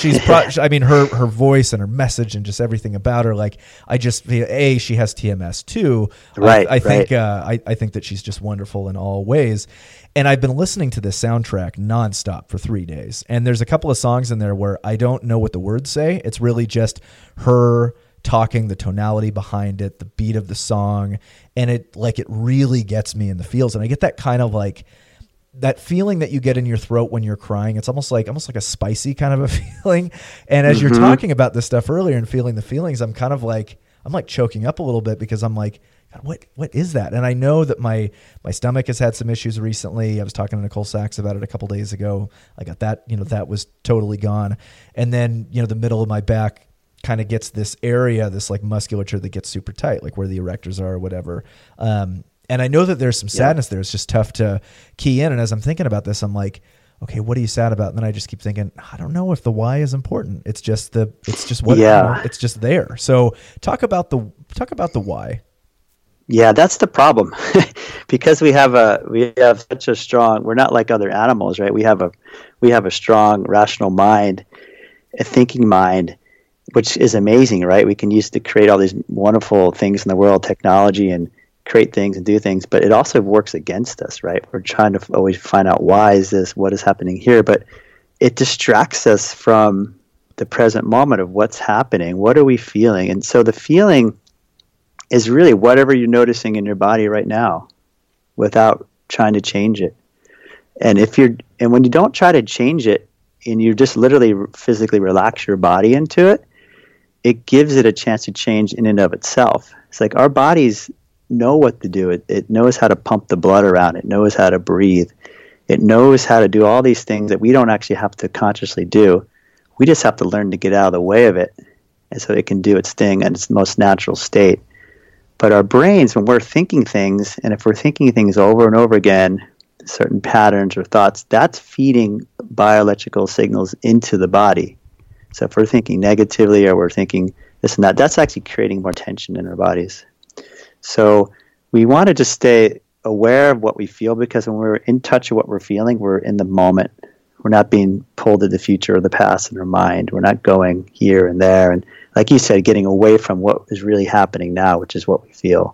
her voice and her message and just everything about her. Like, I just feel, she has TMS too. Right. I think that she's just wonderful in all ways. And I've been listening to this soundtrack nonstop for 3 days. And there's a couple of songs in there where I don't know what the words say. It's really just her talking, the tonality behind it, the beat of the song, and it really gets me in the feels. And I get that kind of like that feeling that you get in your throat when you're crying. It's almost like a spicy kind of a feeling. And as you're talking about this stuff earlier and feeling the feelings, I'm choking up a little bit, because I'm like, God, what is that? And I know that my stomach has had some issues recently. I was talking to Nicole Sachs about it a couple days ago. I got that, that was totally gone. And then, the middle of my back kind of gets this area, this like musculature that gets super tight, like where the erectors are or whatever. And I know that there's some sadness there. It's just tough to key in. And as I'm thinking about this, I'm like, okay, what are you sad about? And then I just keep thinking, I don't know if the why is important. It's just it's just there. So talk about the why. Yeah, that's the problem. Because we have such a strong, we're not like other animals, right? We have a strong rational mind, a thinking mind, which is amazing, right? We can use to create all these wonderful things in the world, technology, and create things and do things, but it also works against us, right? We're trying to always find out why is this, what is happening here, but it distracts us from the present moment of what's happening. What are we feeling? And so the feeling is really whatever you're noticing in your body right now without trying to change it. And when you don't try to change it and you just literally physically relax your body into it, it gives it a chance to change in and of itself. It's like our bodies know what to do. It knows how to pump the blood around. It knows how to breathe. It knows how to do all these things that we don't actually have to consciously do. We just have to learn to get out of the way of it, and so it can do its thing in its most natural state. But our brains, when we're thinking things, and if we're thinking things over and over again, certain patterns or thoughts, that's feeding bioelectrical signals into the body. So if we're thinking negatively or we're thinking this and that, that's actually creating more tension in our bodies. So we want to just stay aware of what we feel, because when we're in touch with what we're feeling, we're in the moment. We're not being pulled to the future or the past in our mind. We're not going here and there. And like you said, getting away from what is really happening now, which is what we feel.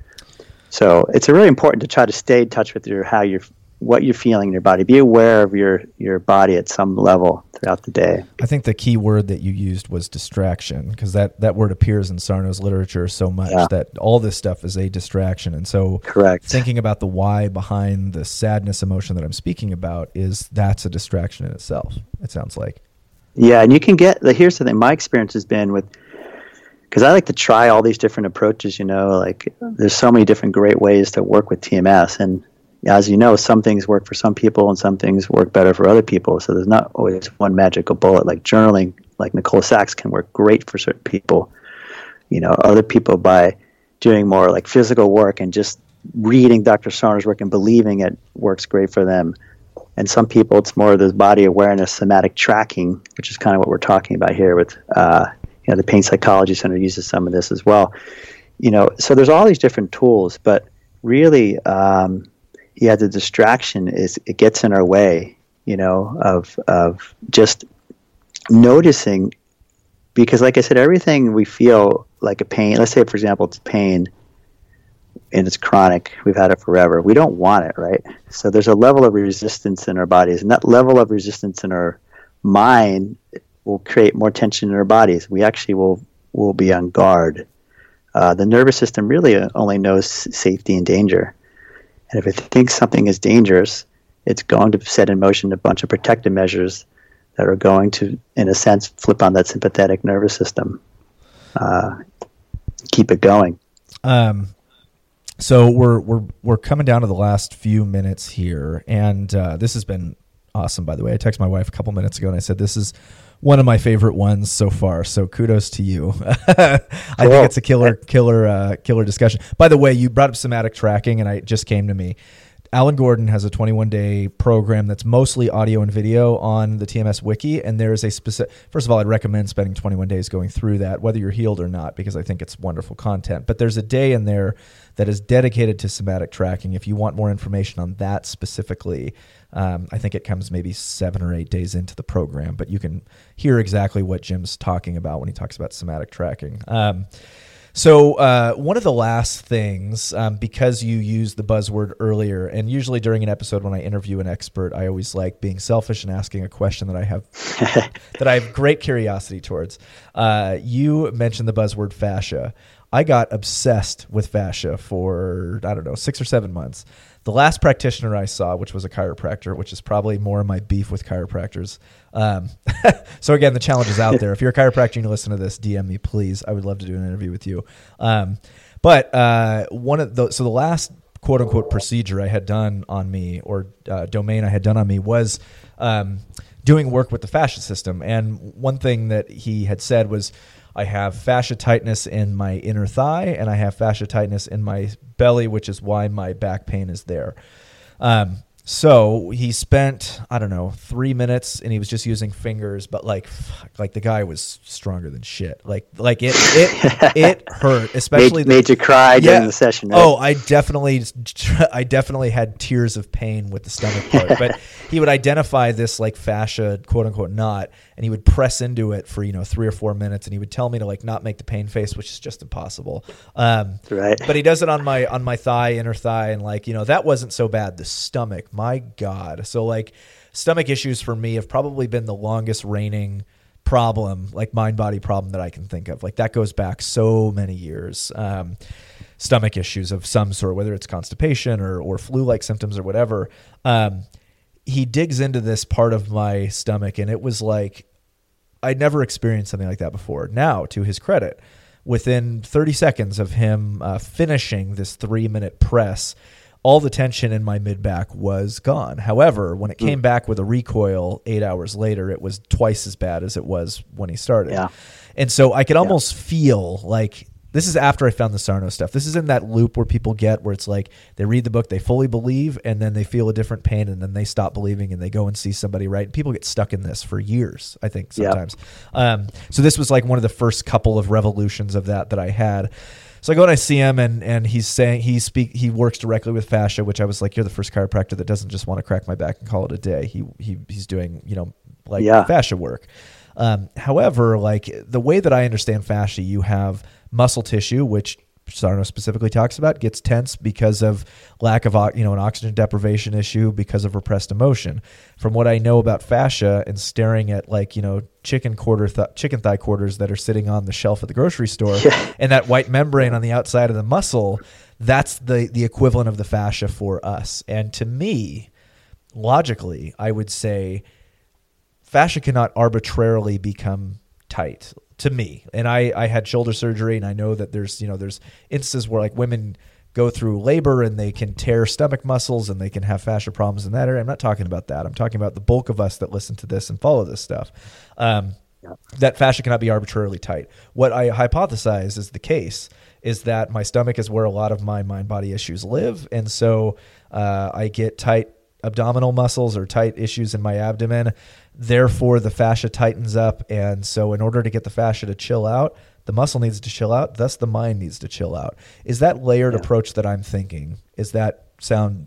So it's really important to try to stay in touch with what you're feeling in your body. Be aware of your body at some level throughout the day. I think the key word that you used was distraction, because that word appears in Sarno's literature so much that all this stuff is a distraction. And so correct. Thinking about the why behind the sadness emotion that I'm speaking about that's a distraction in itself, it sounds like. Yeah, and you can here's the thing, my experience has been because I like to try all these different approaches, like there's so many different great ways to work with TMS. And as you know, some things work for some people and some things work better for other people. So there's not always one magical bullet. Like journaling, like Nicole Sachs, can work great for certain people. Other people, by doing more like physical work and just reading Dr. Sarno's work and believing it, works great for them. And some people, it's more of this body awareness, somatic tracking, which is kind of what we're talking about here with, the Pain Psychology Center uses some of this as well. So there's all these different tools, but really, the distraction it gets in our way, of just noticing, because like I said, everything we feel like a pain, let's say, for example, it's pain and it's chronic, we've had it forever. We don't want it, right? So there's a level of resistance in our bodies, and that level of resistance in our mind will create more tension in our bodies. We actually will be on guard. The nervous system really only knows safety and danger. And if it thinks something is dangerous, it's going to set in motion a bunch of protective measures that are going to, in a sense, flip on that sympathetic nervous system. Keep it going. So we're coming down to the last few minutes here, and this has been awesome. By the way, I texted my wife a couple minutes ago, and I said this is one of my favorite ones so far. So kudos to you. I think it's a killer discussion. By the way, you brought up somatic tracking, and it just came to me. Alan Gordon has a 21-day program that's mostly audio and video on the TMS Wiki, and there is a specific... First of all, I'd recommend spending 21 days going through that, whether you're healed or not, because I think it's wonderful content. But there's a day in there that is dedicated to somatic tracking. If you want more information on that specifically, I think it comes maybe 7 or 8 days into the program, but you can hear exactly what Jim's talking about when he talks about somatic tracking. So one of the last things, because you used the buzzword earlier, and usually during an episode when I interview an expert, I always like being selfish and asking a question that I have that I have great curiosity towards. You mentioned the buzzword fascia. I got obsessed with fascia for, 6 or 7 months. The last practitioner I saw, which was a chiropractor, which is probably more of my beef with chiropractors. So again, the challenge is out there. If you're a chiropractor and you listen to this, DM me, please. I would love to do an interview with you. But the last quote unquote procedure I had done on me, or domain I had done on me, was doing work with the fascia system. And one thing that he had said was, I have fascia tightness in my inner thigh, and I have fascia tightness in my belly, which is why my back pain is there. So he spent, 3 minutes, and he was just using fingers, but like the guy was stronger than shit. Like it hurt, especially made you cry during the session. Right? Oh, I definitely had tears of pain with the stomach part. But he would identify this like fascia, quote unquote, knot, and he would press into it for 3 or 4 minutes, and he would tell me to like not make the pain face, which is just impossible. Right. But he does it on my thigh, inner thigh, and that wasn't so bad. The stomach. My God. So like stomach issues for me have probably been the longest reigning problem, like mind-body problem that I can think of. Like that goes back so many years. Stomach issues of some sort, whether it's constipation or flu-like symptoms or whatever. He digs into this part of my stomach, and it was like I'd never experienced something like that before. Now, to his credit, within 30 seconds of him finishing this 3-minute press, all the tension in my mid-back was gone. However, when it came back with a recoil 8 hours later, it was twice as bad as it was when he started. Yeah. And so I could almost feel like, this is after I found the Sarno stuff. This is in that loop where people get, where it's like they read the book, they fully believe, and then they feel a different pain, and then they stop believing and they go and see somebody, right? And people get stuck in this for years, I think, sometimes. So this was like one of the first couple of revolutions of that I had. So I go and I see him, and he's saying he works directly with fascia, which I was like, you're the first chiropractor that doesn't just want to crack my back and call it a day. He's doing, fascia work. However, like the way that I understand fascia, you have muscle tissue, which Sarno specifically talks about, gets tense because of lack of, an oxygen deprivation issue because of repressed emotion. From what I know about fascia and staring at chicken thigh quarters that are sitting on the shelf at the grocery store and that white membrane on the outside of the muscle, that's the equivalent of the fascia for us. And to me, logically, I would say fascia cannot arbitrarily become tight. To me, and I had shoulder surgery, and I know that there's instances where like women go through labor and they can tear stomach muscles and they can have fascia problems in that area. I'm not talking about that. I'm talking about the bulk of us that listen to this and follow this stuff. That fascia cannot be arbitrarily tight. What I hypothesize is the case is that my stomach is where a lot of my mind-body issues live, and so I get tight abdominal muscles or tight issues in my abdomen. Therefore, the fascia tightens up. And so in order to get the fascia to chill out, the muscle needs to chill out. Thus, the mind needs to chill out. Is that layered approach that I'm thinking? Does that sound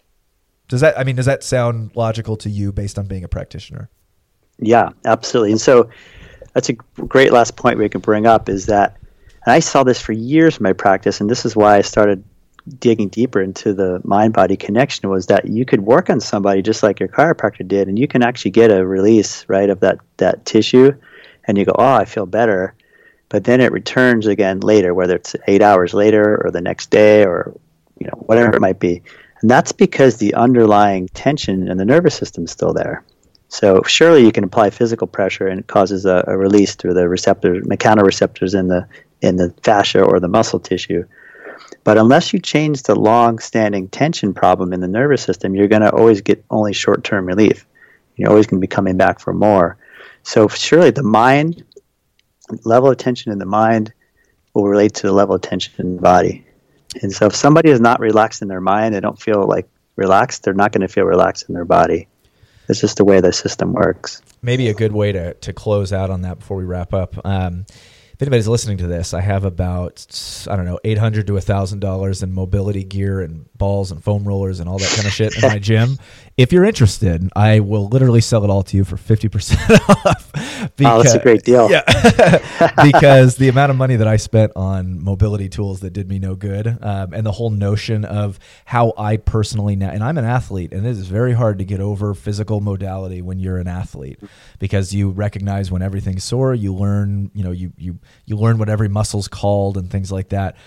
logical to you based on being a practitioner? Yeah, absolutely. And so that's a great last point we can bring up is that, and I saw this for years in my practice, and this is why I started digging deeper into the mind-body connection, was that you could work on somebody just like your chiropractor did, and you can actually get a release, right, of that tissue, and you go, oh, I feel better, but then it returns again later, whether it's 8 hours later or the next day or whatever it might be. And that's because the underlying tension in the nervous system is still there. So surely you can apply physical pressure and it causes a release through the mechanoreceptors in the fascia or the muscle tissue. But unless you change the long-standing tension problem in the nervous system, you're going to always get only short-term relief. You're always going to be coming back for more. So surely the mind, level of tension in the mind will relate to the level of tension in the body. And so if somebody is not relaxed in their mind, they don't feel like relaxed, they're not going to feel relaxed in their body. It's just the way the system works. Maybe a good way to close out on that before we wrap up. If anybody's listening to this, I have about, $800 to $1,000 in mobility gear and balls and foam rollers and all that kind of shit in my gym. If you're interested, I will literally sell it all to you for 50% off. Because, that's a great deal. Yeah, because the amount of money that I spent on mobility tools that did me no good, and the whole notion of how I personally now, and I'm an athlete, and it is very hard to get over physical modality when you're an athlete because you recognize when everything's sore, you learn, you learn what every muscle's called and things like that.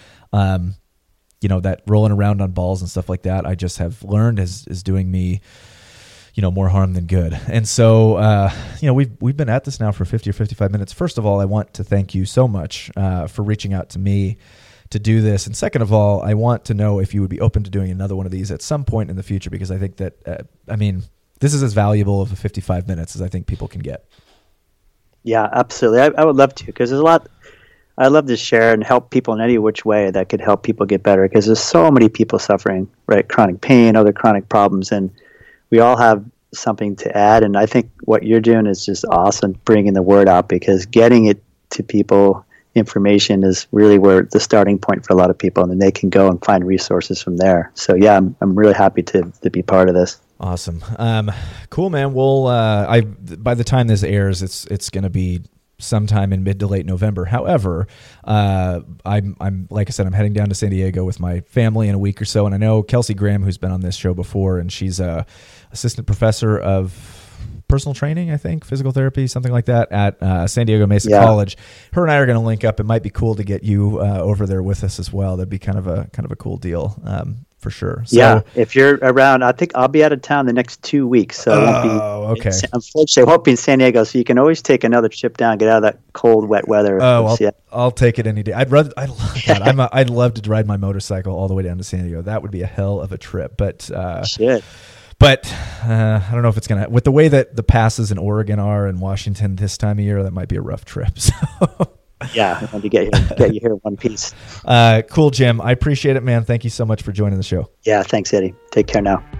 That rolling around on balls and stuff like that, I just have learned is doing me, more harm than good. And so, we've been at this now for 50 or 55 minutes. First of all, I want to thank you so much for reaching out to me to do this. And second of all, I want to know if you would be open to doing another one of these at some point in the future, because I think that, this is as valuable of a 55 minutes as I think people can get. Yeah, absolutely. I would love to, because there's a lot I love to share and help people in any which way that could help people get better, because there's so many people suffering, right? Chronic pain, other chronic problems, and we all have something to add. And I think what you're doing is just awesome, bringing the word out, because getting it to people, information is really where the starting point for a lot of people, and then they can go and find resources from there. So yeah, I'm really happy to be part of this. Awesome. Cool, man. Well, by the time this airs, it's going to be sometime in mid to late November. However, I'm like I said, I'm heading down to San Diego with my family in a week or so, and I know Kelsey Graham, who's been on this show before, and she's a assistant professor of personal training, I think, physical therapy, something like that at San Diego Mesa Yeah. College. Her and I are going to link up. It might be cool to get you over there with us as well. That'd be kind of a cool deal. For sure. So, yeah, if you're around, I think I'll be out of town the next 2 weeks, so I won't be. okay. Unfortunately, I won't be in San Diego, so you can always take another trip down, get out of that cold, wet weather. Oh, I'll take it any day. I'd love that. I'd love to ride my motorcycle all the way down to San Diego. That would be a hell of a trip. But Shit. But I don't know if it's gonna. With the way that the passes in Oregon are and Washington this time of year, that might be a rough trip. So. Yeah, I want to get you here in one piece. Cool, Jim. I appreciate it, man. Thank you so much for joining the show. Yeah, thanks, Eddie. Take care now.